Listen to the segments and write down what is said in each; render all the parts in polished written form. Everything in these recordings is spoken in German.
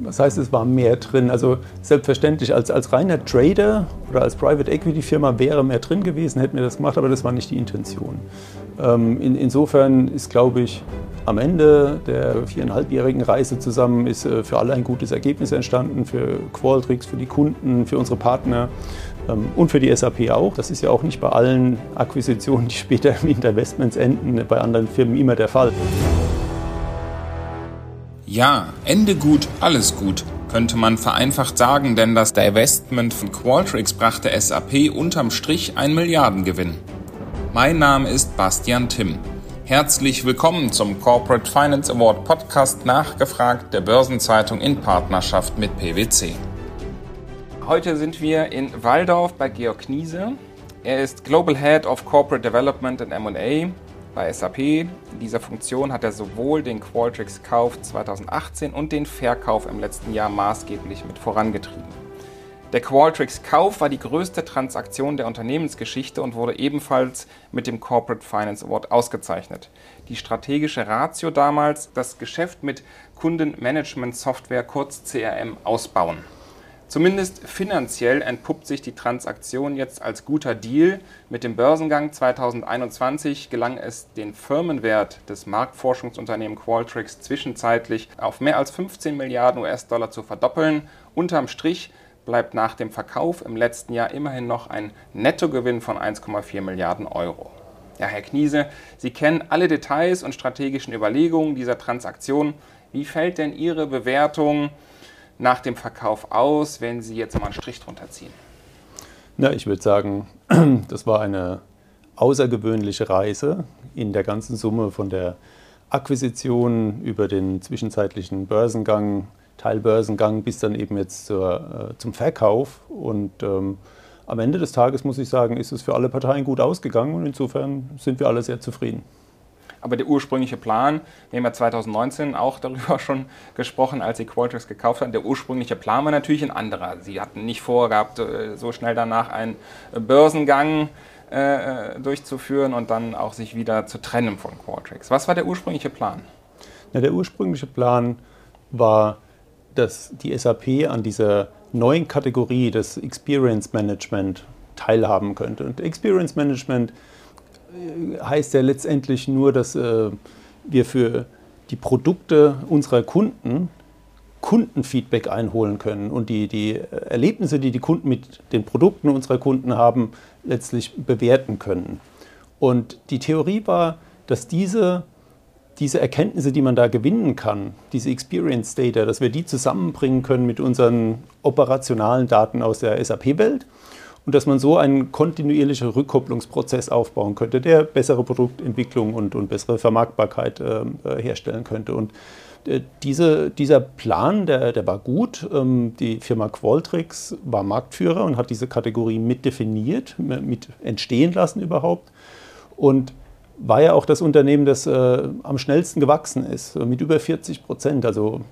Was heißt, es war mehr drin? Also selbstverständlich, als reiner Trader oder als Private Equity Firma wäre mehr drin gewesen, hätten wir das gemacht, aber das war nicht die Intention. Insofern ist, glaube ich, am Ende der 4,5-jährigen Reise zusammen ist für alle ein gutes Ergebnis entstanden, für Qualtrics, für die Kunden, für unsere Partner und für die SAP auch. Das ist ja auch nicht bei allen Akquisitionen, die später mit Investments enden, bei anderen Firmen immer der Fall. Ja, Ende gut, alles gut, könnte man vereinfacht sagen, denn das Divestment von Qualtrics brachte SAP unterm Strich einen Milliardengewinn. Mein Name ist Bastian Timm. Herzlich willkommen zum Corporate Finance Award Podcast Nachgefragt der Börsenzeitung in Partnerschaft mit PwC. Heute sind wir in Walldorf bei Georg Kniese. Er ist Global Head of Corporate Development and M&A bei SAP. In dieser Funktion hat er sowohl den Qualtrics-Kauf 2018 und den Verkauf im letzten Jahr maßgeblich mit vorangetrieben. Der Qualtrics-Kauf war die größte Transaktion der Unternehmensgeschichte und wurde ebenfalls mit dem Corporate Finance Award ausgezeichnet. Die strategische Ratio damals, das Geschäft mit Kundenmanagement-Software, kurz CRM, ausbauen. Zumindest finanziell entpuppt sich die Transaktion jetzt als guter Deal. Mit dem Börsengang 2021 gelang es, den Firmenwert des Marktforschungsunternehmens Qualtrics zwischenzeitlich auf mehr als 15 Milliarden US-Dollar zu verdoppeln. Unterm Strich bleibt nach dem Verkauf im letzten Jahr immerhin noch ein Nettogewinn von 1,4 Milliarden Euro. Ja, Herr Kniese, Sie kennen alle Details und strategischen Überlegungen dieser Transaktion. Wie fällt denn Ihre Bewertung nach dem Verkauf aus, wenn Sie jetzt mal einen Strich drunter ziehen? Na, ich würde sagen, das war eine außergewöhnliche Reise in der ganzen Summe von der Akquisition über den zwischenzeitlichen Börsengang, Teilbörsengang bis dann eben jetzt zum Verkauf. Und am Ende des Tages, muss ich sagen, ist es für alle Parteien gut ausgegangen und insofern sind wir alle sehr zufrieden. Aber der ursprüngliche Plan, wir haben ja 2019 auch darüber schon gesprochen, als Sie Qualtrics gekauft haben, der ursprüngliche Plan war natürlich ein anderer. Sie hatten nicht vorgehabt, so schnell danach einen Börsengang durchzuführen und dann auch sich wieder zu trennen von Qualtrics. Was war der ursprüngliche Plan? Ja, der ursprüngliche Plan war, dass die SAP an dieser neuen Kategorie des Experience Management teilhaben könnte. Und Experience Management heißt ja letztendlich nur, dass wir für die Produkte unserer Kunden Kundenfeedback einholen können und die Erlebnisse, die die Kunden mit den Produkten unserer Kunden haben, letztlich bewerten können. Und die Theorie war, dass diese Erkenntnisse, die man da gewinnen kann, diese Experience Data, dass wir die zusammenbringen können mit unseren operationalen Daten aus der SAP-Welt und dass man so einen kontinuierlichen Rückkopplungsprozess aufbauen könnte, der bessere Produktentwicklung und bessere Vermarktbarkeit herstellen könnte. Und dieser Plan, der war gut. Die Firma Qualtrics war Marktführer und hat diese Kategorie mit definiert, mit entstehen lassen überhaupt. Und war ja auch das Unternehmen, das am schnellsten gewachsen ist, mit über 40%. Also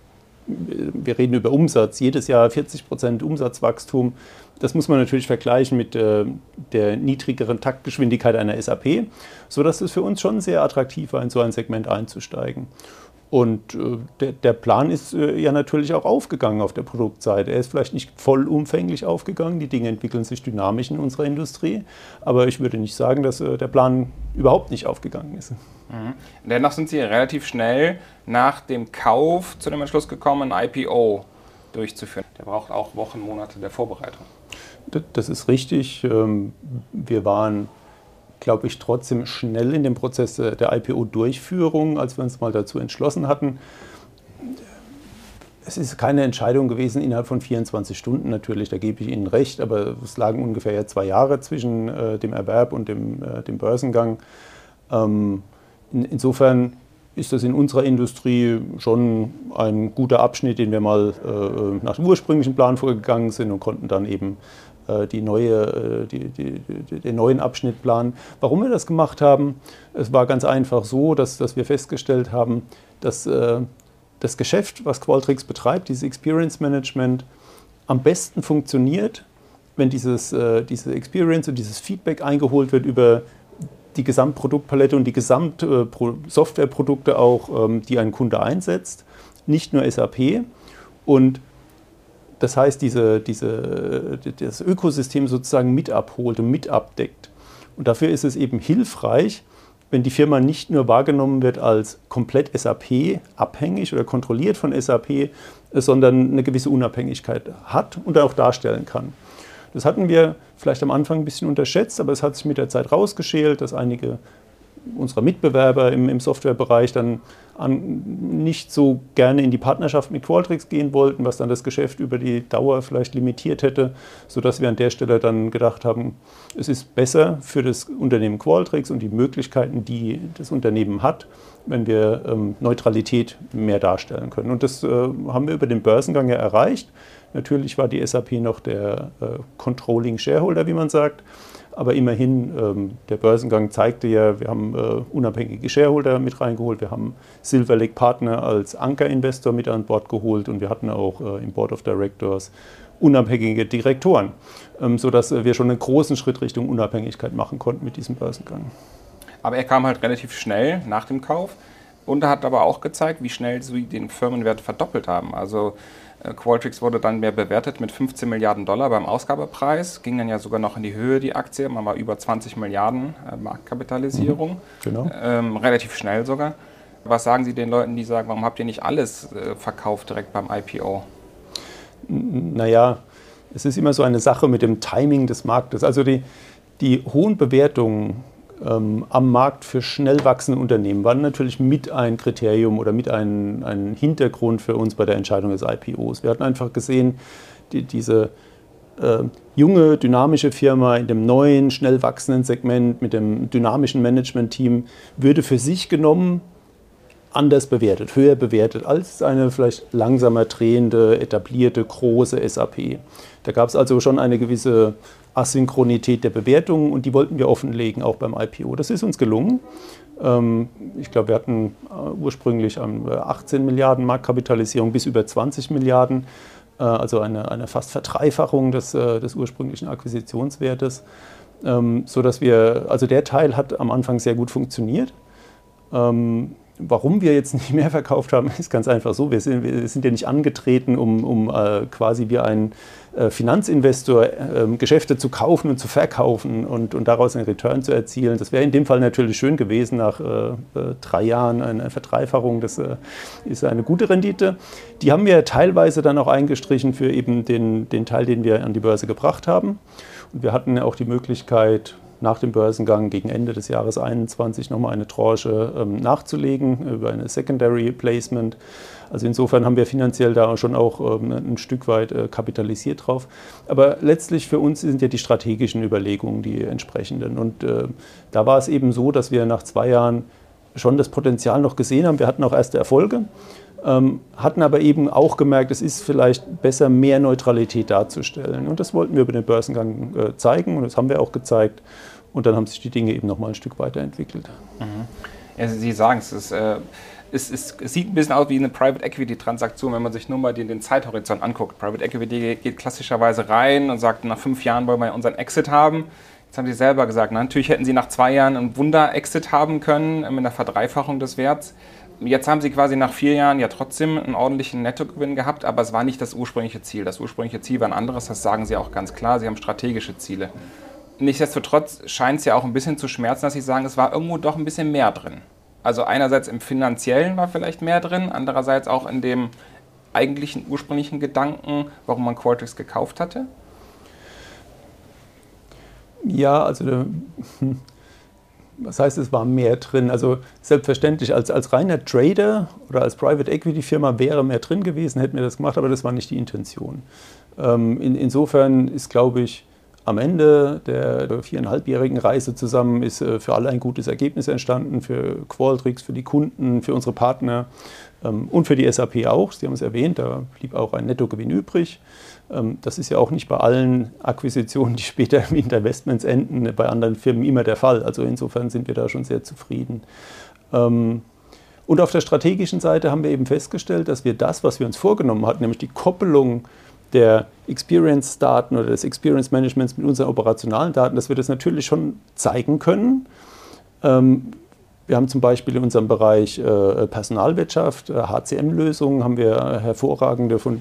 wir reden über Umsatz, jedes Jahr 40% Umsatzwachstum. Das muss man natürlich vergleichen mit der niedrigeren Taktgeschwindigkeit einer SAP, sodass es für uns schon sehr attraktiv war, in so ein Segment einzusteigen. Und der Plan ist ja natürlich auch aufgegangen auf der Produktseite. Er ist vielleicht nicht vollumfänglich aufgegangen, die Dinge entwickeln sich dynamisch in unserer Industrie, aber ich würde nicht sagen, dass der Plan überhaupt nicht aufgegangen ist. Mhm. Dennoch sind Sie relativ schnell nach dem Kauf zu dem Entschluss gekommen, ein IPO durchzuführen. Der braucht auch Wochen, Monate der Vorbereitung. Das ist richtig. Wir waren, glaube ich, trotzdem schnell in dem Prozess der IPO-Durchführung, als wir uns mal dazu entschlossen hatten. Es ist keine Entscheidung gewesen innerhalb von 24 Stunden natürlich, da gebe ich Ihnen recht, aber es lagen ungefähr 2 Jahre zwischen dem Erwerb und dem Börsengang. Insofern ist das in unserer Industrie schon ein guter Abschnitt, den wir mal nach dem ursprünglichen Plan vorgegangen sind und konnten dann eben den neuen Abschnitt planen. Warum wir das gemacht haben, es war ganz einfach so, dass wir festgestellt haben, dass das Geschäft, was Qualtrics betreibt, dieses Experience Management, am besten funktioniert, wenn diese Experience und dieses Feedback eingeholt wird über die Gesamtproduktpalette und die Gesamtsoftwareprodukte auch, die ein Kunde einsetzt, nicht nur SAP. Und das heißt, das Ökosystem sozusagen mit abholt und mit abdeckt. Und dafür ist es eben hilfreich, wenn die Firma nicht nur wahrgenommen wird als komplett SAP-abhängig oder kontrolliert von SAP, sondern eine gewisse Unabhängigkeit hat und auch darstellen kann. Das hatten wir vielleicht am Anfang ein bisschen unterschätzt, aber es hat sich mit der Zeit rausgeschält, dass einige unserer Mitbewerber im Softwarebereich dann nicht so gerne in die Partnerschaft mit Qualtrics gehen wollten, was dann das Geschäft über die Dauer vielleicht limitiert hätte, sodass wir an der Stelle dann gedacht haben, es ist besser für das Unternehmen Qualtrics und die Möglichkeiten, die das Unternehmen hat, wenn wir Neutralität mehr darstellen können. Und das haben wir über den Börsengang ja erreicht. Natürlich war die SAP noch der Controlling Shareholder, wie man sagt. Aber immerhin, der Börsengang zeigte ja, wir haben unabhängige Shareholder mit reingeholt, wir haben Silver Lake Partner als Anker-Investor mit an Bord geholt und wir hatten auch im Board of Directors unabhängige Direktoren, sodass wir schon einen großen Schritt Richtung Unabhängigkeit machen konnten mit diesem Börsengang. Aber er kam halt relativ schnell nach dem Kauf und er hat aber auch gezeigt, wie schnell sie den Firmenwert verdoppelt haben. Also Qualtrics wurde dann mehr bewertet mit 15 Milliarden Dollar beim Ausgabepreis, ging dann ja sogar noch in die Höhe, die Aktie, man war über 20 Milliarden Marktkapitalisierung, Genau. Relativ schnell sogar. Was sagen Sie den Leuten, die sagen, warum habt ihr nicht alles verkauft direkt beim IPO? Naja, es ist immer so eine Sache mit dem Timing des Marktes. Also die hohen Bewertungen am Markt für schnell wachsende Unternehmen waren natürlich mit ein Kriterium oder mit ein Hintergrund für uns bei der Entscheidung des IPOs. Wir hatten einfach gesehen, diese junge, dynamische Firma in dem neuen, schnell wachsenden Segment mit dem dynamischen Management-Team würde für sich genommen anders bewertet, höher bewertet als eine vielleicht langsamer drehende, etablierte, große SAP. Da gab es also schon eine gewisse Asynchronität der Bewertungen und die wollten wir offenlegen, auch beim IPO. Das ist uns gelungen. Ich glaube, wir hatten ursprünglich 18 Milliarden Marktkapitalisierung bis über 20 Milliarden, also eine fast Verdreifachung des ursprünglichen Akquisitionswertes, sodass also der Teil hat am Anfang sehr gut funktioniert. Warum wir jetzt nicht mehr verkauft haben, ist ganz einfach so. Wir sind ja nicht angetreten, um quasi wie ein Finanzinvestor Geschäfte zu kaufen und zu verkaufen und daraus einen Return zu erzielen. Das wäre in dem Fall natürlich schön gewesen, nach 3 Jahren eine Verdreifachung. Das ist eine gute Rendite. Die haben wir teilweise dann auch eingestrichen für eben den Teil, den wir an die Börse gebracht haben. Und wir hatten ja auch die Möglichkeit, nach dem Börsengang gegen Ende des Jahres 2021 nochmal eine Tranche nachzulegen über eine Secondary Placement. Also insofern haben wir finanziell da schon auch ein Stück weit kapitalisiert drauf. Aber letztlich für uns sind ja die strategischen Überlegungen die entsprechenden. Und da war es eben so, dass wir nach 2 Jahren schon das Potenzial noch gesehen haben. Wir hatten auch erste Erfolge, hatten aber eben auch gemerkt, es ist vielleicht besser, mehr Neutralität darzustellen. Und das wollten wir über den Börsengang zeigen und das haben wir auch gezeigt. Und dann haben sich die Dinge eben noch mal ein Stück weiterentwickelt. Ja, Sie sagen es, es sieht ein bisschen aus wie eine Private Equity Transaktion, wenn man sich nur mal den Zeithorizont anguckt. Private Equity geht klassischerweise rein und sagt, nach 5 Jahren wollen wir unseren Exit haben. Jetzt haben Sie selber gesagt, natürlich hätten Sie nach 2 Jahren einen Wunder-Exit haben können mit einer Verdreifachung des Werts. Jetzt haben Sie quasi nach 4 Jahren ja trotzdem einen ordentlichen Nettogewinn gehabt, aber es war nicht das ursprüngliche Ziel. Das ursprüngliche Ziel war ein anderes, das sagen Sie auch ganz klar. Sie haben strategische Ziele. Nichtsdestotrotz scheint es ja auch ein bisschen zu schmerzen, dass Sie sagen, es war irgendwo doch ein bisschen mehr drin. Also einerseits im Finanziellen war vielleicht mehr drin, andererseits auch in dem eigentlichen ursprünglichen Gedanken, warum man Qualtrics gekauft hatte. Ja, also was heißt, es war mehr drin? Also selbstverständlich, als reiner Trader oder als Private Equity Firma wäre mehr drin gewesen, hätten wir das gemacht, aber das war nicht die Intention. Insofern ist, glaube ich, am Ende der 4,5-jährigen Reise zusammen ist für alle ein gutes Ergebnis entstanden, für Qualtrics, für die Kunden, für unsere Partner und für die SAP auch. Sie haben es erwähnt, da blieb auch ein Nettogewinn übrig. Das ist ja auch nicht bei allen Akquisitionen, die später mit Investments enden, bei anderen Firmen immer der Fall. Also insofern sind wir da schon sehr zufrieden. Und auf der strategischen Seite haben wir eben festgestellt, dass wir das, was wir uns vorgenommen hatten, nämlich die Koppelung der Experience-Daten oder des Experience-Managements mit unseren operationalen Daten, dass wir das natürlich schon zeigen können. Wir haben zum Beispiel in unserem Bereich Personalwirtschaft, HCM-Lösungen, haben wir hervorragende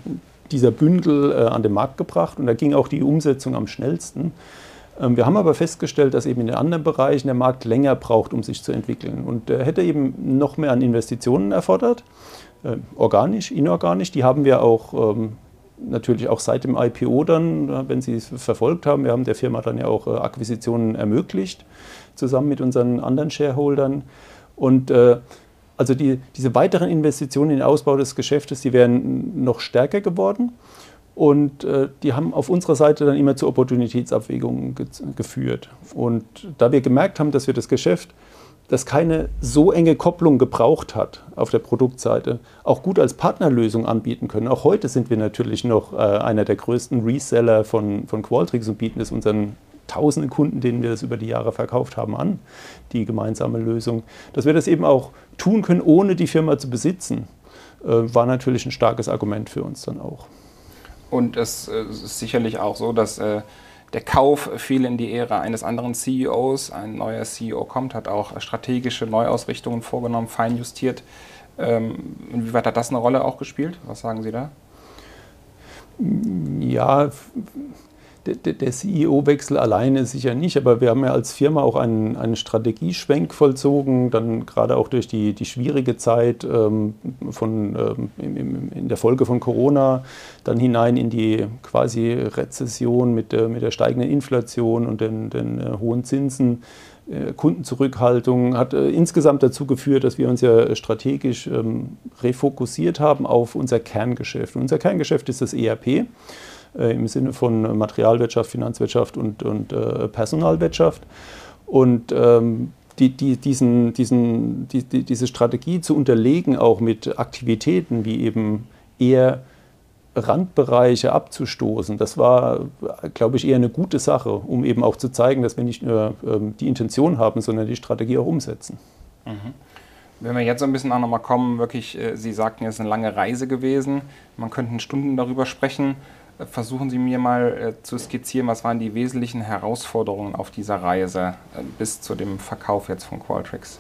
dieser Bündel an den Markt gebracht und da ging auch die Umsetzung am schnellsten. Wir haben aber festgestellt, dass eben in den anderen Bereichen der Markt länger braucht, um sich zu entwickeln und hätte eben noch mehr an Investitionen erfordert, organisch, inorganisch. Die haben wir auch natürlich auch seit dem IPO dann, wenn Sie es verfolgt haben. Wir haben der Firma dann ja auch Akquisitionen ermöglicht, zusammen mit unseren anderen Shareholdern. Und also diese weiteren Investitionen in den Ausbau des Geschäftes, die wären noch stärker geworden. Und die haben auf unserer Seite dann immer zu Opportunitätsabwägungen geführt. Und da wir gemerkt haben, dass wir das Geschäft, das keine so enge Kopplung gebraucht hat auf der Produktseite, auch gut als Partnerlösung anbieten können. Auch heute sind wir natürlich noch einer der größten Reseller von Qualtrics und bieten es unseren tausenden Kunden, denen wir das über die Jahre verkauft haben, an, die gemeinsame Lösung. Dass wir das eben auch tun können, ohne die Firma zu besitzen, war natürlich ein starkes Argument für uns dann auch. Und es ist sicherlich auch so, dass der Kauf fiel in die Ära eines anderen CEOs. Ein neuer CEO kommt, hat auch strategische Neuausrichtungen vorgenommen, feinjustiert. Inwieweit hat das eine Rolle auch gespielt? Was sagen Sie da? Ja, der CEO-Wechsel alleine sicher nicht, aber wir haben ja als Firma auch einen Strategieschwenk vollzogen, dann gerade auch durch die schwierige Zeit in der Folge von Corona, dann hinein in die quasi Rezession mit der steigenden Inflation und den hohen Zinsen. Kundenzurückhaltung hat insgesamt dazu geführt, dass wir uns ja strategisch refokussiert haben auf unser Kerngeschäft. Und unser Kerngeschäft ist das ERP. Im Sinne von Materialwirtschaft, Finanzwirtschaft und Personalwirtschaft. Und diese Strategie zu unterlegen, auch mit Aktivitäten wie eben eher Randbereiche abzustoßen, das war, glaube ich, eher eine gute Sache, um eben auch zu zeigen, dass wir nicht nur die Intention haben, sondern die Strategie auch umsetzen. Mhm. Wenn wir jetzt so ein bisschen auch nochmal kommen, wirklich, Sie sagten, es ist eine lange Reise gewesen, man könnte Stunden darüber sprechen. Versuchen Sie mir mal zu skizzieren, was waren die wesentlichen Herausforderungen auf dieser Reise bis zu dem Verkauf jetzt von Qualtrics?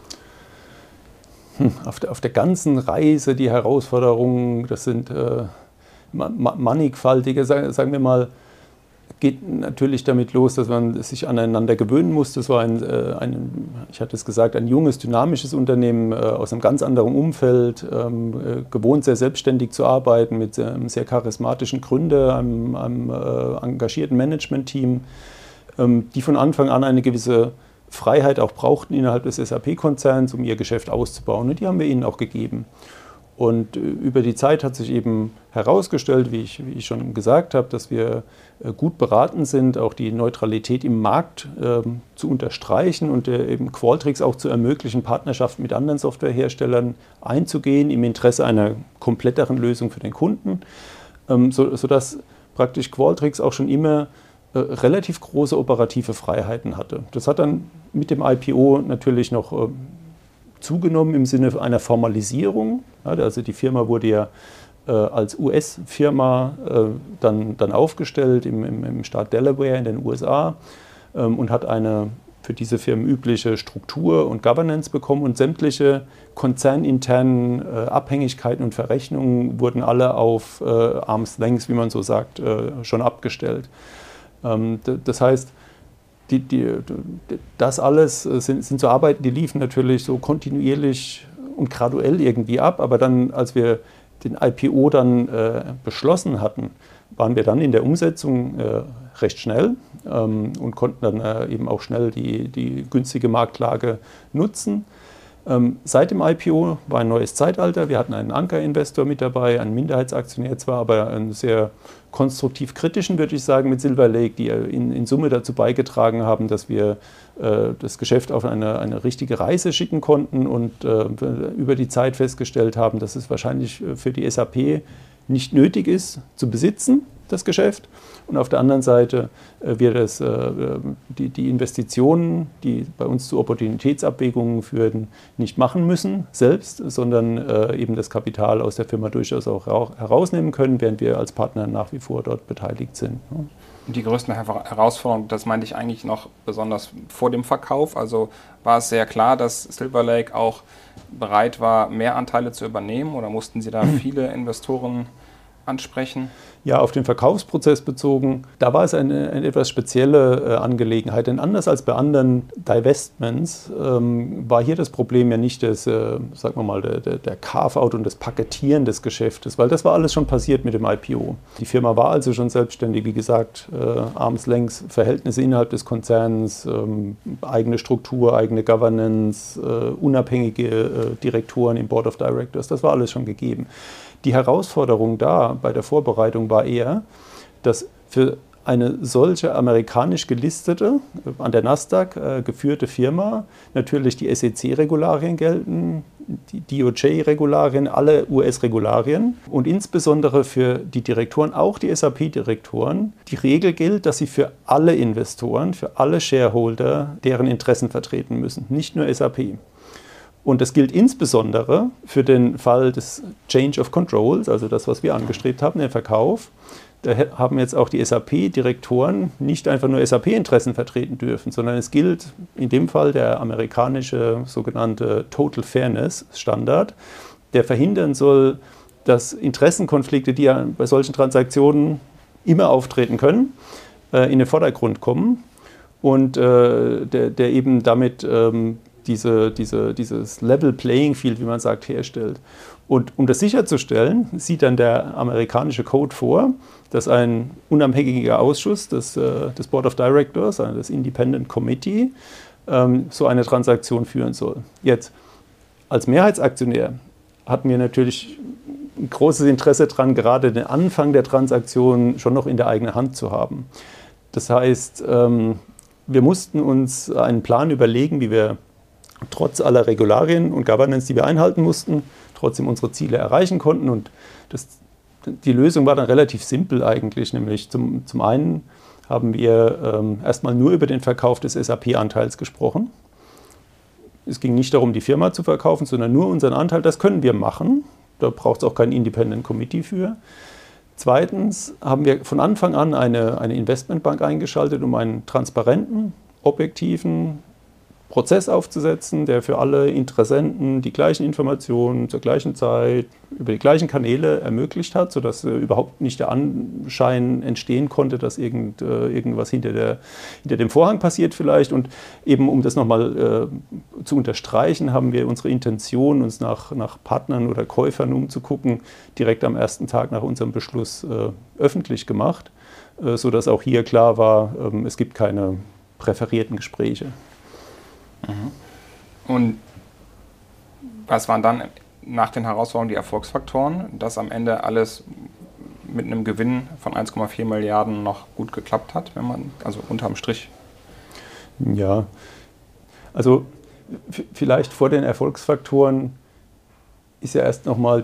Auf der ganzen Reise die Herausforderungen, das sind mannigfaltige, sagen wir mal, geht natürlich damit los, dass man sich aneinander gewöhnen muss. Das war ich hatte es gesagt, ein junges, dynamisches Unternehmen aus einem ganz anderen Umfeld, gewohnt sehr selbstständig zu arbeiten, mit einem sehr charismatischen Gründer, einem engagierten Management-Team, die von Anfang an eine gewisse Freiheit auch brauchten innerhalb des SAP-Konzerns, um ihr Geschäft auszubauen. Und die haben wir ihnen auch gegeben. Und über die Zeit hat sich eben herausgestellt, wie ich schon gesagt habe, dass wir gut beraten sind, auch die Neutralität im Markt zu unterstreichen und eben Qualtrics auch zu ermöglichen, Partnerschaften mit anderen Softwareherstellern einzugehen, im Interesse einer kompletteren Lösung für den Kunden, sodass praktisch Qualtrics auch schon immer relativ große operative Freiheiten hatte. Das hat dann mit dem IPO natürlich noch zugenommen im Sinne einer Formalisierung. Also die Firma wurde ja als US-Firma dann aufgestellt im Staat Delaware in den USA und hat eine für diese Firmen übliche Struktur und Governance bekommen und sämtliche konzerninternen Abhängigkeiten und Verrechnungen wurden alle auf Arm's Length, wie man so sagt, schon abgestellt. Das heißt, das alles sind so Arbeiten, die liefen natürlich so kontinuierlich und graduell irgendwie ab, aber dann, als wir den IPO dann beschlossen hatten, waren wir dann in der Umsetzung recht schnell und konnten dann eben auch schnell die günstige Marktlage nutzen. Seit dem IPO war ein neues Zeitalter. Wir hatten einen Ankerinvestor mit dabei, einen Minderheitsaktionär zwar, aber einen sehr konstruktiv kritischen, würde ich sagen, mit Silver Lake, die in Summe dazu beigetragen haben, dass wir das Geschäft auf eine richtige Reise schicken konnten und über die Zeit festgestellt haben, dass es wahrscheinlich für die SAP nicht nötig ist, zu besitzen, das Geschäft. Und auf der anderen Seite wir die Investitionen, die bei uns zu Opportunitätsabwägungen führten, nicht machen müssen selbst, sondern eben das Kapital aus der Firma durchaus auch herausnehmen können, während wir als Partner nach wie vor dort beteiligt sind. Und die größten Herausforderungen, das meinte ich eigentlich noch besonders vor dem Verkauf. Also war es sehr klar, dass Silver Lake auch bereit war, mehr Anteile zu übernehmen, oder mussten Sie da viele Investoren ansprechen? Ja, auf den Verkaufsprozess bezogen, da war es eine etwas spezielle Angelegenheit. Denn anders als bei anderen Divestments war hier das Problem ja nicht das, sagen wir mal, der Carve-out und das Paketieren des Geschäftes, weil das war alles schon passiert mit dem IPO. Die Firma war also schon selbstständig, wie gesagt, Arm's-Length-Verhältnisse innerhalb des Konzerns, eigene Struktur, eigene Governance, unabhängige Direktoren im Board of Directors, das war alles schon gegeben. Die Herausforderung da bei der Vorbereitung war eher, dass für eine solche amerikanisch gelistete, an der Nasdaq geführte Firma natürlich die SEC-Regularien gelten, die DOJ-Regularien, alle US-Regularien und insbesondere für die Direktoren, auch die SAP-Direktoren, die Regel gilt, dass sie für alle Investoren, für alle Shareholder deren Interessen vertreten müssen, nicht nur SAP. Und das gilt insbesondere für den Fall des Change of Controls, also das, was wir angestrebt haben, den Verkauf. Da haben jetzt auch die SAP-Direktoren nicht einfach nur SAP-Interessen vertreten dürfen, sondern es gilt in dem Fall der amerikanische sogenannte Total Fairness Standard, der verhindern soll, dass Interessenkonflikte, die ja bei solchen Transaktionen immer auftreten können, in den Vordergrund kommen und der eben damit dieses Level Playing Field, wie man sagt, herstellt. Und um das sicherzustellen, sieht dann der amerikanische Code vor, dass ein unabhängiger Ausschuss des Board of Directors, also das Independent Committee, so eine Transaktion führen soll. Jetzt, als Mehrheitsaktionär hatten wir natürlich ein großes Interesse daran, gerade den Anfang der Transaktion schon noch in der eigenen Hand zu haben. Das heißt, wir mussten uns einen Plan überlegen, wie wir trotz aller Regularien und Governance, die wir einhalten mussten, trotzdem unsere Ziele erreichen konnten. Und die Lösung war dann relativ simpel eigentlich, nämlich zum einen haben wir erstmal nur über den Verkauf des SAP-Anteils gesprochen. Es ging nicht darum, die Firma zu verkaufen, sondern nur unseren Anteil. Das können wir machen. Da braucht es auch kein Independent Committee für. Zweitens haben wir von Anfang an eine Investmentbank eingeschaltet, um einen transparenten, objektiven Prozess aufzusetzen, der für alle Interessenten die gleichen Informationen zur gleichen Zeit über die gleichen Kanäle ermöglicht hat, sodass überhaupt nicht der Anschein entstehen konnte, dass irgendwas hinter dem Vorhang passiert vielleicht. Und eben um das nochmal zu unterstreichen, haben wir unsere Intention, uns nach Partnern oder Käufern umzugucken, direkt am ersten Tag nach unserem Beschluss öffentlich gemacht, sodass auch hier klar war, es gibt keine präferierten Gespräche. Und was waren dann nach den Herausforderungen die Erfolgsfaktoren, dass am Ende alles mit einem Gewinn von 1,4 Milliarden noch gut geklappt hat, wenn man, also unterm Strich? Ja, also vielleicht vor den Erfolgsfaktoren ist ja erst nochmal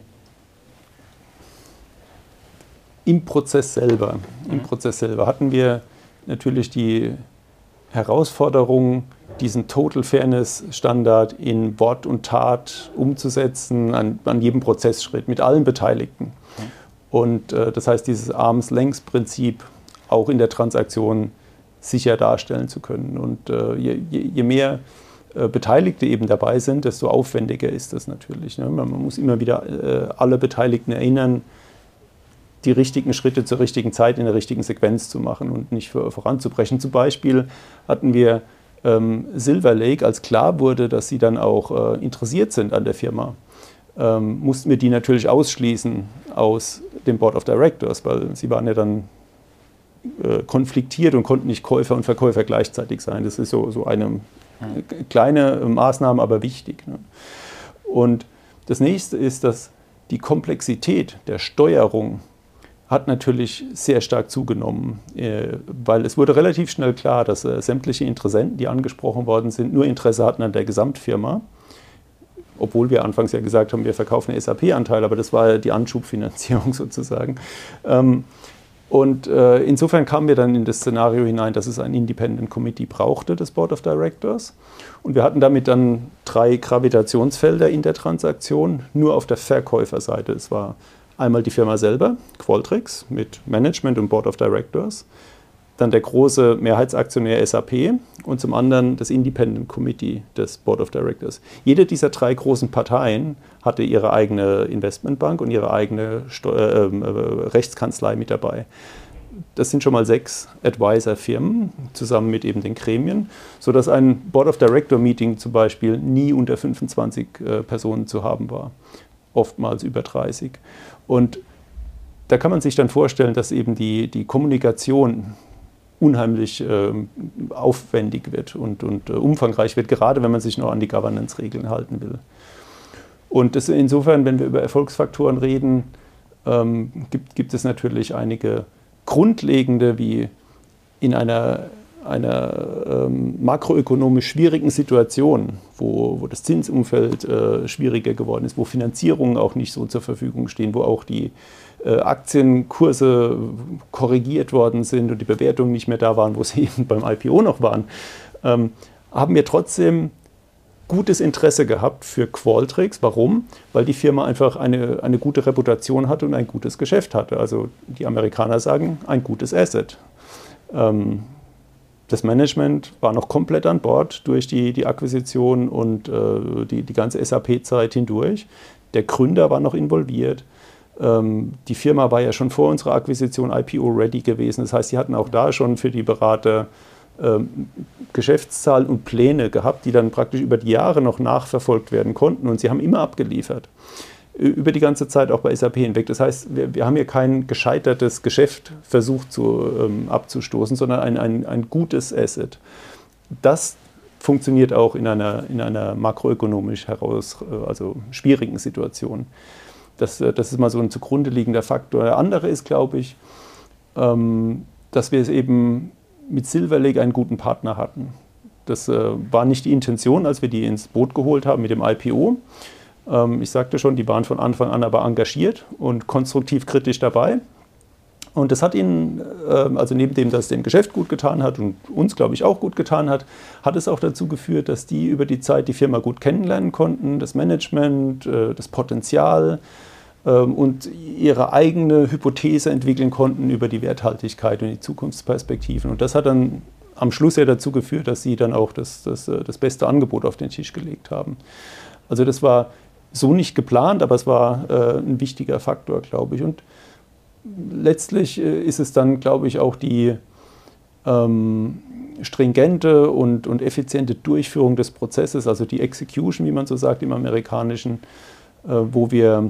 im Prozess selber hatten wir natürlich die Herausforderung, diesen Total Fairness Standard in Wort und Tat umzusetzen, an jedem Prozessschritt mit allen Beteiligten. Und das heißt, dieses Arm's-Length-Prinzip auch in der Transaktion sicher darstellen zu können. Und je mehr Beteiligte eben dabei sind, desto aufwendiger ist das natürlich. Ne? Man muss immer wieder alle Beteiligten erinnern, die richtigen Schritte zur richtigen Zeit in der richtigen Sequenz zu machen und nicht voranzubrechen. Zum Beispiel hatten wir Silver Lake, als klar wurde, dass sie dann auch interessiert sind an der Firma, mussten wir die natürlich ausschließen aus dem Board of Directors, weil sie waren ja dann konfliktiert und konnten nicht Käufer und Verkäufer gleichzeitig sein. Das ist so eine kleine Maßnahme, aber wichtig. Ne? Und das nächste ist, dass die Komplexität der Steuerung hat natürlich sehr stark zugenommen, weil es wurde relativ schnell klar, dass sämtliche Interessenten, die angesprochen worden sind, nur Interesse hatten an der Gesamtfirma, obwohl wir anfangs ja gesagt haben, wir verkaufen SAP-Anteil, aber das war die Anschubfinanzierung sozusagen. Und insofern kamen wir dann in das Szenario hinein, dass es ein Independent Committee brauchte, das Board of Directors. Und wir hatten damit dann 3 Gravitationsfelder in der Transaktion, nur auf der Verkäuferseite. Es war einmal die Firma selber, Qualtrics, mit Management und Board of Directors. dann der große Mehrheitsaktionär SAP und zum anderen das Independent Committee des Board of Directors. Jede dieser 3 großen Parteien hatte ihre eigene Investmentbank und ihre eigene Rechtskanzlei mit dabei. Das sind schon mal 6 Advisor-Firmen, zusammen mit eben den Gremien, sodass ein Board of Director-Meeting zum Beispiel nie unter 25 Personen zu haben war, oftmals über 30. Und da kann man sich dann vorstellen, dass eben die Kommunikation unheimlich aufwendig wird und umfangreich wird, gerade wenn man sich noch an die Governance-Regeln halten will. Und insofern, wenn wir über Erfolgsfaktoren reden, gibt es natürlich einige grundlegende, wie in einer makroökonomisch schwierigen Situation, wo das Zinsumfeld schwieriger geworden ist, wo Finanzierungen auch nicht so zur Verfügung stehen, wo auch die Aktienkurse korrigiert worden sind und die Bewertungen nicht mehr da waren, wo sie eben beim IPO noch waren, haben wir trotzdem gutes Interesse gehabt für Qualtrics. Warum? Weil die Firma einfach eine gute Reputation hatte und ein gutes Geschäft hatte. Also die Amerikaner sagen, ein gutes Asset. Das Management war noch komplett an Bord durch die Akquisition und die ganze SAP-Zeit hindurch. Der Gründer war noch involviert. Die Firma war ja schon vor unserer Akquisition IPO-ready gewesen. Das heißt, sie hatten auch da schon für die Berater Geschäftszahlen und Pläne gehabt, die dann praktisch über die Jahre noch nachverfolgt werden konnten. Und sie haben immer abgeliefert. Über die ganze Zeit auch bei SAP hinweg. Das heißt, wir haben hier kein gescheitertes Geschäft versucht abzustoßen, sondern ein gutes Asset. Das funktioniert auch in einer makroökonomisch also schwierigen Situation. Das ist mal so ein zugrunde liegender Faktor. Der andere ist, glaube ich, dass wir es eben mit Silver Lake einen guten Partner hatten. Das war nicht die Intention, als wir die ins Boot geholt haben mit dem IPO. Ich sagte schon, die waren von Anfang an aber engagiert und konstruktiv kritisch dabei. Und das hat ihnen, also neben dem, dass es dem Geschäft gut getan hat und uns, glaube ich, auch gut getan hat, hat es auch dazu geführt, dass die über die Zeit die Firma gut kennenlernen konnten, das Management, das Potenzial und ihre eigene Hypothese entwickeln konnten über die Werthaltigkeit und die Zukunftsperspektiven. Und das hat dann am Schluss ja dazu geführt, dass sie dann auch das beste Angebot auf den Tisch gelegt haben. Also das war so nicht geplant, aber es war ein wichtiger Faktor, glaube ich. Und letztlich ist es dann, glaube ich, auch die stringente und effiziente Durchführung des Prozesses, also die Execution, wie man so sagt im Amerikanischen, wo wir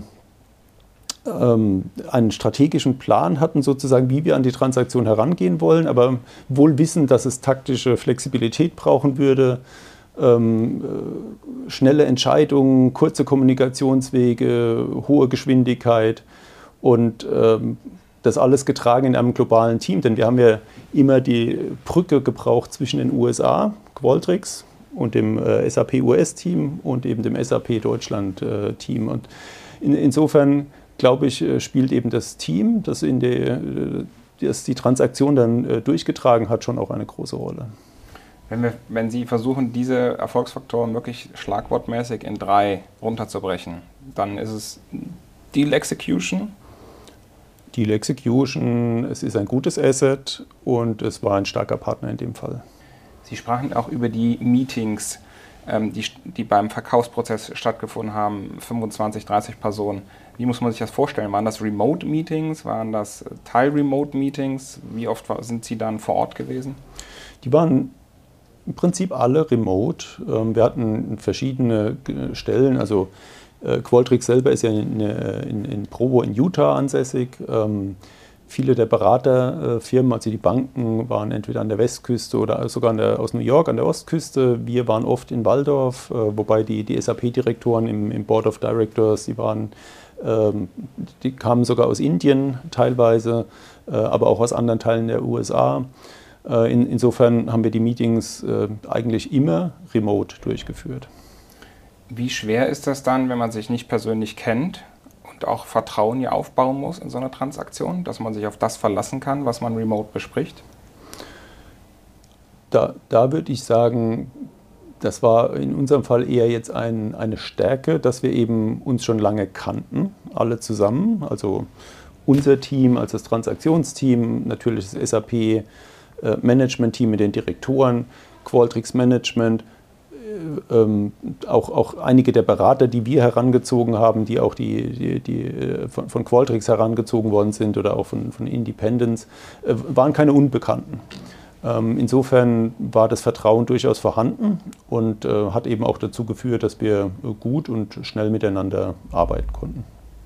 einen strategischen Plan hatten, sozusagen, wie wir an die Transaktion herangehen wollen, aber wohl wissen, dass es taktische Flexibilität brauchen würde, schnelle Entscheidungen, kurze Kommunikationswege, hohe Geschwindigkeit und das alles getragen in einem globalen Team, denn wir haben ja immer die Brücke gebraucht zwischen den USA, Qualtrics, und dem SAP US-Team und eben dem SAP Deutschland-Team. Und insofern, glaube ich, spielt eben das Team, das die Transaktion dann durchgetragen hat, schon auch eine große Rolle. Wenn Sie versuchen, diese Erfolgsfaktoren wirklich schlagwortmäßig in 3 runterzubrechen, dann ist es Deal Execution. Deal Execution, es ist ein gutes Asset und es war ein starker Partner in dem Fall. Sie sprachen auch über die Meetings, die beim Verkaufsprozess stattgefunden haben, 25, 30 Personen. Wie muss man sich das vorstellen? Waren das Remote-Meetings? Waren das Teil-Remote-Meetings? Wie oft sind Sie dann vor Ort gewesen? Die waren im Prinzip alle remote. Wir hatten verschiedene Stellen, also Qualtrics selber ist ja in Provo in Utah ansässig. Viele der Beraterfirmen, also die Banken, waren entweder an der Westküste oder sogar aus New York an der Ostküste. Wir waren oft in Walldorf, wobei die SAP-Direktoren im Board of Directors, die kamen sogar aus Indien teilweise, aber auch aus anderen Teilen der USA. Insofern haben wir die Meetings eigentlich immer remote durchgeführt. Wie schwer ist das dann, wenn man sich nicht persönlich kennt und auch Vertrauen hier aufbauen muss in so einer Transaktion, dass man sich auf das verlassen kann, was man remote bespricht? Da würde ich sagen, das war in unserem Fall eher jetzt eine Stärke, dass wir eben uns schon lange kannten, alle zusammen. Also unser Team als das Transaktionsteam, natürlich das SAP Management-Team mit den Direktoren, Qualtrics Management, auch einige der Berater, die wir herangezogen haben, die auch von Qualtrics herangezogen worden sind oder auch von Independents, waren keine Unbekannten. Insofern war das Vertrauen durchaus vorhanden und hat eben auch dazu geführt, dass wir gut und schnell miteinander arbeiten konnten.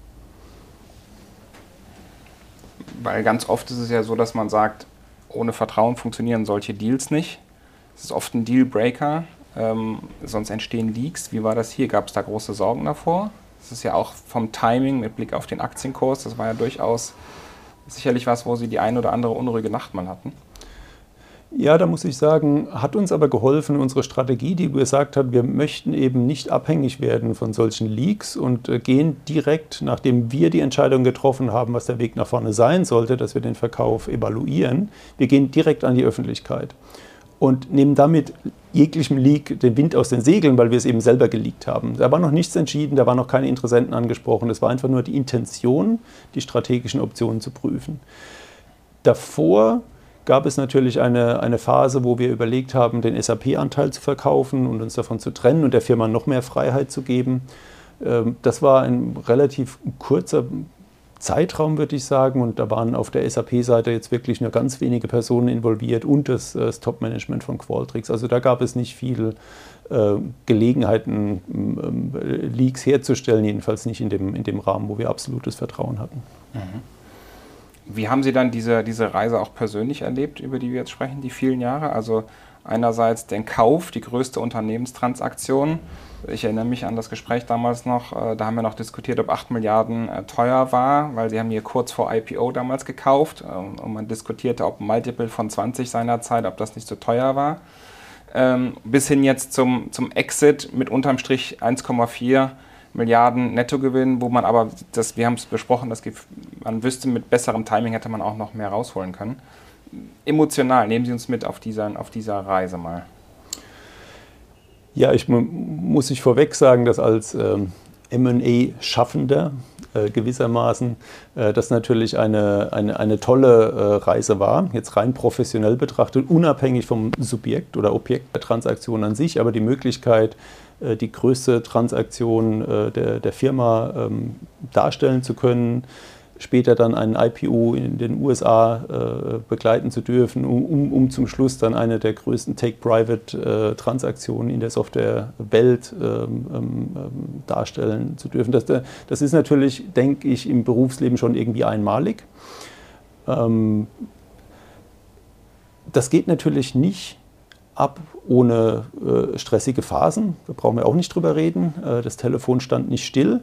Weil ganz oft ist es ja so, dass man sagt, ohne Vertrauen funktionieren solche Deals nicht. Es ist oft ein Dealbreaker, sonst entstehen Leaks. Wie war das hier? Gab es da große Sorgen davor? Das ist ja auch vom Timing mit Blick auf den Aktienkurs, das war ja durchaus sicherlich was, wo Sie die eine oder andere unruhige Nacht mal hatten. Ja, da muss ich sagen, hat uns aber geholfen, unsere Strategie, die gesagt hat, wir möchten eben nicht abhängig werden von solchen Leaks und gehen direkt, nachdem wir die Entscheidung getroffen haben, was der Weg nach vorne sein sollte, dass wir den Verkauf evaluieren, wir gehen direkt an die Öffentlichkeit und nehmen damit jeglichem Leak den Wind aus den Segeln, weil wir es eben selber geleakt haben. Da war noch nichts entschieden, da waren noch keine Interessenten angesprochen, es war einfach nur die Intention, die strategischen Optionen zu prüfen. Davor gab es natürlich eine Phase, wo wir überlegt haben, den SAP-Anteil zu verkaufen und uns davon zu trennen und der Firma noch mehr Freiheit zu geben. Das war ein relativ kurzer Zeitraum, würde ich sagen, und da waren auf der SAP-Seite jetzt wirklich nur ganz wenige Personen involviert und das Top-Management von Qualtrics. Also da gab es nicht viel Gelegenheiten, Leaks herzustellen, jedenfalls nicht in dem Rahmen, wo wir absolutes Vertrauen hatten. Mhm. Wie haben Sie dann diese Reise auch persönlich erlebt, über die wir jetzt sprechen, die vielen Jahre? Also einerseits den Kauf, die größte Unternehmenstransaktion. Ich erinnere mich an das Gespräch damals noch, da haben wir noch diskutiert, ob 8 Milliarden teuer war, weil Sie haben hier kurz vor IPO damals gekauft und man diskutierte, ob ein Multiple von 20 seinerzeit, ob das nicht so teuer war. Bis hin jetzt zum Exit mit unterm Strich 1,4 Milliarden Nettogewinn, wo man aber, wir haben es besprochen, man wüsste, mit besserem Timing hätte man auch noch mehr rausholen können. Emotional, nehmen Sie uns mit auf dieser Reise mal. Ja, muss ich vorweg sagen, dass als M&A-Schaffender gewissermaßen das natürlich eine tolle Reise war, jetzt rein professionell betrachtet, unabhängig vom Subjekt oder Objekt der Transaktion an sich, aber die Möglichkeit, die größte Transaktion der Firma darstellen zu können, später dann einen IPO in den USA begleiten zu dürfen, um zum Schluss dann eine der größten Take-Private-Transaktionen in der Softwarewelt darstellen zu dürfen. Das ist natürlich, denke ich, im Berufsleben schon irgendwie einmalig. Das geht natürlich nicht ab ohne stressige Phasen. Da brauchen wir auch nicht drüber reden. Das Telefon stand nicht still.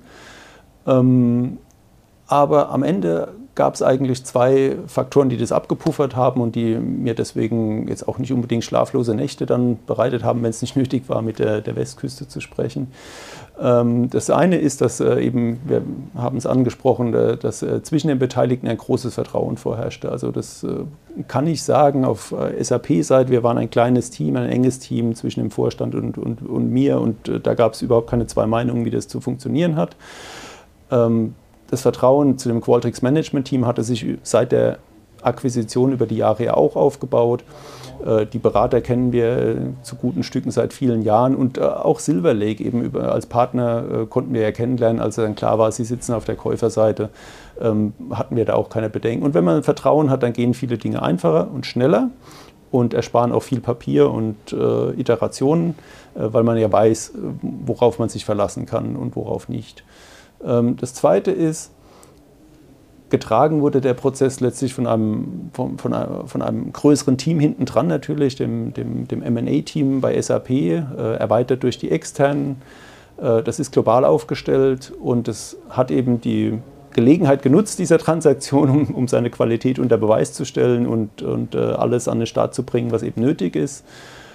Aber am Ende gab es eigentlich 2 Faktoren, die das abgepuffert haben und die mir deswegen jetzt auch nicht unbedingt schlaflose Nächte dann bereitet haben, wenn es nicht nötig war, mit der Westküste zu sprechen. Das eine ist, dass eben, wir haben es angesprochen, dass zwischen den Beteiligten ein großes Vertrauen vorherrschte. Also das kann ich sagen, auf SAP-Seite, wir waren ein kleines Team, ein enges Team zwischen dem Vorstand und mir und da gab es überhaupt keine 2 Meinungen, wie das zu funktionieren hat. Das Vertrauen zu dem Qualtrics Management-Team hatte sich seit der Akquisition über die Jahre ja auch aufgebaut. Die Berater kennen wir zu guten Stücken seit vielen Jahren und auch Silver Lake eben als Partner konnten wir ja kennenlernen, als dann klar war, sie sitzen auf der Käuferseite, hatten wir da auch keine Bedenken. Und wenn man Vertrauen hat, dann gehen viele Dinge einfacher und schneller und ersparen auch viel Papier und Iterationen, weil man ja weiß, worauf man sich verlassen kann und worauf nicht. Das Zweite ist, getragen wurde der Prozess letztlich von einem größeren Team hinten dran natürlich, dem M&A-Team bei SAP, erweitert durch die Externen. Das ist global aufgestellt und es hat eben die Gelegenheit genutzt, dieser Transaktion, um seine Qualität unter Beweis zu stellen und alles an den Start zu bringen, was eben nötig ist.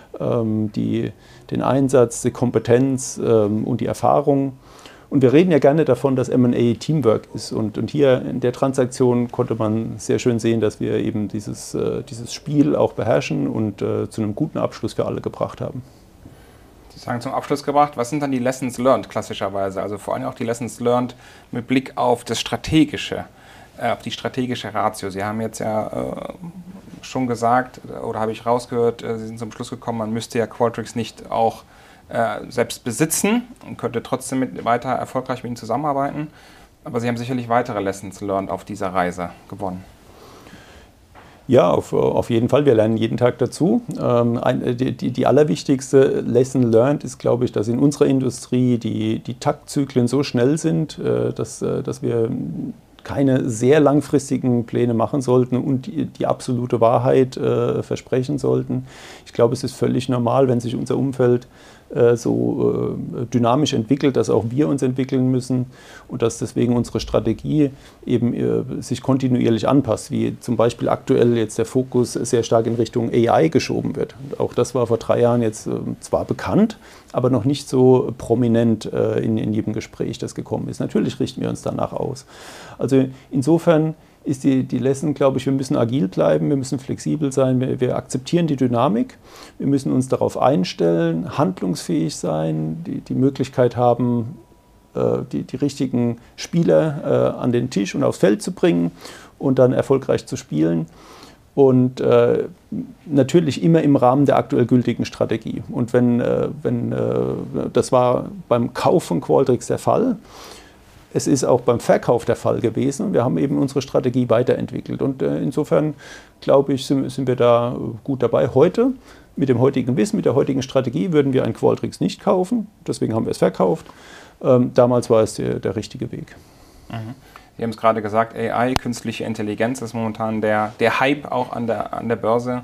Den Einsatz, die Kompetenz und die Erfahrung. Und wir reden ja gerne davon, dass M&A Teamwork ist. Und hier in der Transaktion konnte man sehr schön sehen, dass wir eben dieses Spiel auch beherrschen und zu einem guten Abschluss für alle gebracht haben. Sie sagen zum Abschluss gebracht, was sind dann die Lessons learned klassischerweise? Also vor allem auch die Lessons learned mit Blick auf das Strategische, auf die strategische Ratio. Sie haben jetzt ja schon gesagt, oder habe ich rausgehört, Sie sind zum Schluss gekommen, man müsste ja Qualtrics nicht auch selbst besitzen und könnte trotzdem weiter erfolgreich mit Ihnen zusammenarbeiten. Aber Sie haben sicherlich weitere Lessons learned auf dieser Reise gewonnen. Ja, auf jeden Fall. Wir lernen jeden Tag dazu. Die allerwichtigste Lesson learned ist, glaube ich, dass in unserer Industrie die Taktzyklen so schnell sind, dass wir keine sehr langfristigen Pläne machen sollten und die absolute Wahrheit versprechen sollten. Ich glaube, es ist völlig normal, wenn sich unser Umfeld so dynamisch entwickelt, dass auch wir uns entwickeln müssen und dass deswegen unsere Strategie eben sich kontinuierlich anpasst, wie zum Beispiel aktuell jetzt der Fokus sehr stark in Richtung AI geschoben wird. Auch das war vor 3 Jahren jetzt zwar bekannt, aber noch nicht so prominent in jedem Gespräch, das gekommen ist. Natürlich richten wir uns danach aus. Also insofern ist die Lesson, glaube ich, wir müssen agil bleiben, wir müssen flexibel sein, wir akzeptieren die Dynamik, wir müssen uns darauf einstellen, handlungsfähig sein, die Möglichkeit haben, die richtigen Spieler an den Tisch und aufs Feld zu bringen und dann erfolgreich zu spielen. Und natürlich immer im Rahmen der aktuell gültigen Strategie. Und wenn das war beim Kauf von Qualtrics der Fall, es ist auch beim Verkauf der Fall gewesen. Wir haben eben unsere Strategie weiterentwickelt. Und insofern, glaube ich, sind wir da gut dabei. Heute, mit dem heutigen Wissen, mit der heutigen Strategie, würden wir ein Qualtrics nicht kaufen. Deswegen haben wir es verkauft. Damals war es der richtige Weg. Mhm. Sie haben es gerade gesagt, AI, künstliche Intelligenz ist momentan der Hype auch an der Börse.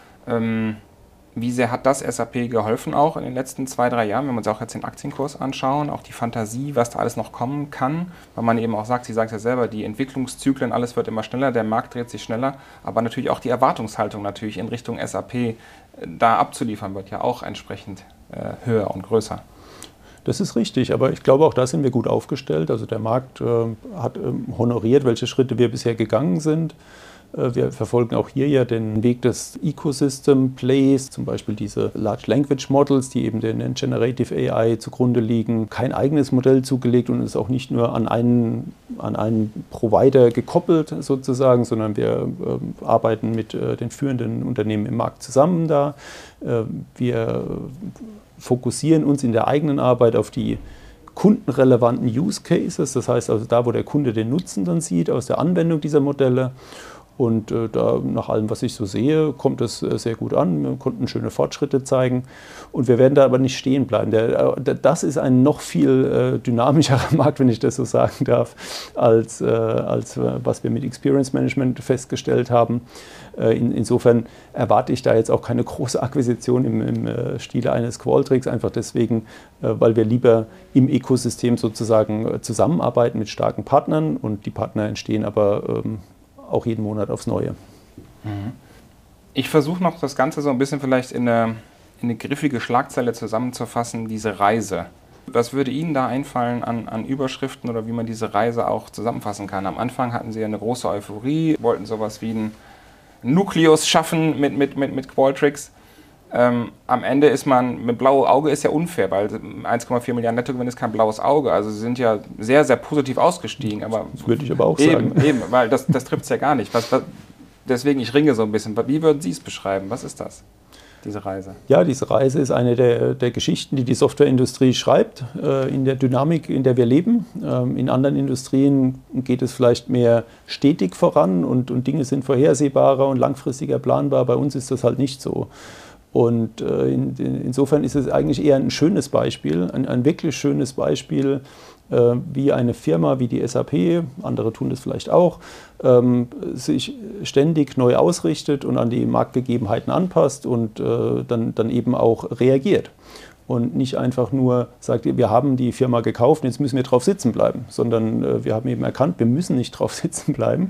Wie sehr hat das SAP geholfen auch in den letzten 2, 3 Jahren, wenn wir uns auch jetzt den Aktienkurs anschauen, auch die Fantasie, was da alles noch kommen kann, weil man eben auch sagt, Sie sagen es ja selber, die Entwicklungszyklen, alles wird immer schneller, der Markt dreht sich schneller, aber natürlich auch die Erwartungshaltung natürlich in Richtung SAP da abzuliefern wird ja auch entsprechend höher und größer. Das ist richtig, aber ich glaube, auch da sind wir gut aufgestellt. Also der Markt hat honoriert, welche Schritte wir bisher gegangen sind. Wir verfolgen auch hier ja den Weg des Ecosystem Plays, zum Beispiel diese Large Language Models, die eben den Generative AI zugrunde liegen. Kein eigenes Modell zugelegt und ist auch nicht nur an einen Provider gekoppelt sozusagen, sondern wir arbeiten mit den führenden Unternehmen im Markt zusammen da. Wir fokussieren uns in der eigenen Arbeit auf die kundenrelevanten Use Cases, das heißt also da, wo der Kunde den Nutzen dann sieht aus der Anwendung dieser Modelle. Und da, nach allem, was ich so sehe, kommt es sehr gut an. Wir konnten schöne Fortschritte zeigen. Und wir werden da aber nicht stehen bleiben. Das ist ein noch viel dynamischerer Markt, wenn ich das so sagen darf, als was wir mit Experience Management festgestellt haben. Insofern erwarte ich da jetzt auch keine große Akquisition im Stile eines Qualtrics, einfach deswegen, weil wir lieber im Ökosystem sozusagen zusammenarbeiten mit starken Partnern und die Partner entstehen aber auch jeden Monat aufs Neue. Ich versuche noch das Ganze so ein bisschen vielleicht in eine griffige Schlagzeile zusammenzufassen, diese Reise. Was würde Ihnen da einfallen an Überschriften oder wie man diese Reise auch zusammenfassen kann? Am Anfang hatten Sie ja eine große Euphorie, wollten sowas wie einen Nukleus schaffen mit Qualtrics. Am Ende ist man, mit blauem Auge ist ja unfair, weil 1,4 Milliarden Nettogewinn ist kein blaues Auge. Also Sie sind ja sehr, sehr positiv ausgestiegen. Aber das würde ich aber auch sagen. Eben, weil das trifft es ja gar nicht. Deswegen, ich ringe so ein bisschen. Wie würden Sie es beschreiben? Was ist das, diese Reise? Ja, diese Reise ist eine der Geschichten, die die Softwareindustrie schreibt, in der Dynamik, in der wir leben. In anderen Industrien geht es vielleicht mehr stetig voran und Dinge sind vorhersehbarer und langfristiger planbar. Bei uns ist das halt nicht so. Und insofern ist es eigentlich eher ein schönes Beispiel, ein wirklich schönes Beispiel, wie eine Firma wie die SAP, andere tun das vielleicht auch, sich ständig neu ausrichtet und an die Marktgegebenheiten anpasst und dann eben auch reagiert. Und nicht einfach nur sagt, wir haben die Firma gekauft, jetzt müssen wir drauf sitzen bleiben, sondern wir haben eben erkannt, wir müssen nicht drauf sitzen bleiben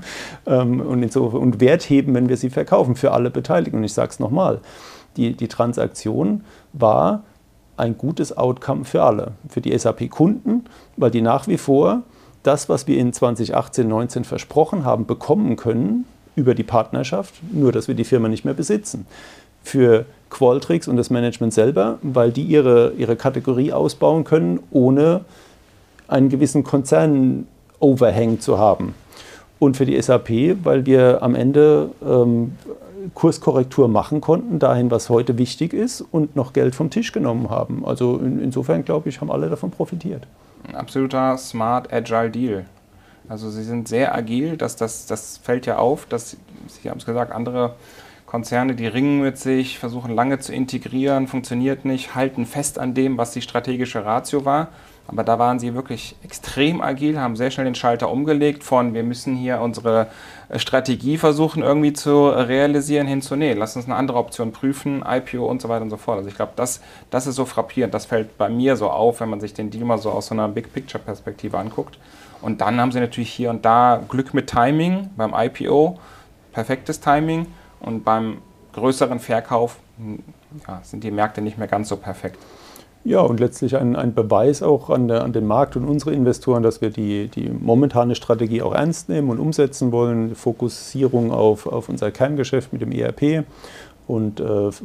und Wert heben, wenn wir sie verkaufen, für alle Beteiligten. Und ich sage es nochmal, die Transaktion war ein gutes Outcome für alle, für die SAP-Kunden, weil die nach wie vor das, was wir in 2018, 2019 versprochen haben, bekommen können über die Partnerschaft, nur dass wir die Firma nicht mehr besitzen. Für Qualtrics und das Management selber, weil die ihre Kategorie ausbauen können, ohne einen gewissen Konzern-Overhang zu haben. Und für die SAP, weil wir am Ende Kurskorrektur machen konnten, dahin, was heute wichtig ist, und noch Geld vom Tisch genommen haben. Also insofern, glaube ich, haben alle davon profitiert. Ein absoluter Smart Agile Deal. Also Sie sind sehr agil, das fällt ja auf, dass, Sie haben es gesagt, andere Konzerne, die ringen mit sich, versuchen lange zu integrieren, funktioniert nicht, halten fest an dem, was die strategische Ratio war. Aber da waren Sie wirklich extrem agil, haben sehr schnell den Schalter umgelegt von, wir müssen hier unsere Strategie versuchen irgendwie zu realisieren, hin zu, nee, lass uns eine andere Option prüfen, IPO und so weiter und so fort. Also ich glaube, das ist so frappierend, das fällt bei mir so auf, wenn man sich den Deal mal so aus so einer Big-Picture-Perspektive anguckt. Und dann haben Sie natürlich hier und da Glück mit Timing, beim IPO perfektes Timing und beim größeren Verkauf sind die Märkte nicht mehr ganz so perfekt. Ja, und letztlich ein Beweis auch an den Markt und unsere Investoren, dass wir die momentane Strategie auch ernst nehmen und umsetzen wollen. Fokussierung auf unser Kerngeschäft mit dem ERP und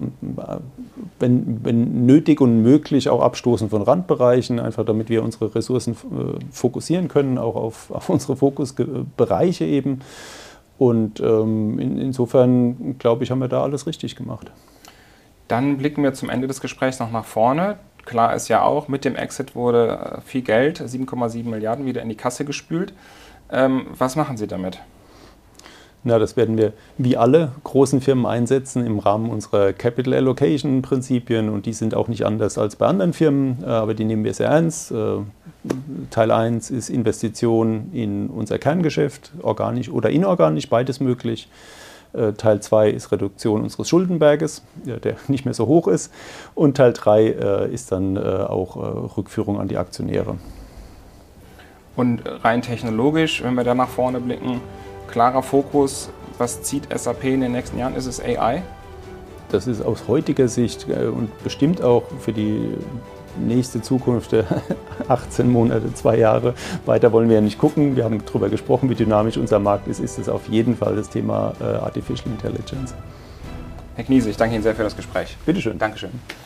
wenn nötig und möglich auch Abstoßen von Randbereichen, einfach damit wir unsere Ressourcen fokussieren können, auch auf unsere Fokusbereiche eben. Und insofern, glaube ich, haben wir da alles richtig gemacht. Dann blicken wir zum Ende des Gesprächs noch nach vorne. Klar ist ja auch, mit dem Exit wurde viel Geld, 7,7 Milliarden, wieder in die Kasse gespült. Was machen Sie damit? Na, das werden wir wie alle großen Firmen einsetzen im Rahmen unserer Capital Allocation Prinzipien, und die sind auch nicht anders als bei anderen Firmen, aber die nehmen wir sehr ernst. Teil 1 ist Investition in unser Kerngeschäft, organisch oder inorganisch, beides möglich. Teil 2 ist Reduktion unseres Schuldenberges, der nicht mehr so hoch ist. Und Teil 3 ist dann auch Rückführung an die Aktionäre. Und rein technologisch, wenn wir da nach vorne blicken, klarer Fokus, was zieht SAP in den nächsten Jahren? Ist es AI? Das ist aus heutiger Sicht und bestimmt auch für die nächste Zukunft, 18 Monate, 2 Jahre. Weiter wollen wir ja nicht gucken. Wir haben darüber gesprochen, wie dynamisch unser Markt ist. Ist es auf jeden Fall das Thema Artificial Intelligence. Herr Kniese, ich danke Ihnen sehr für das Gespräch. Bitteschön. Dankeschön.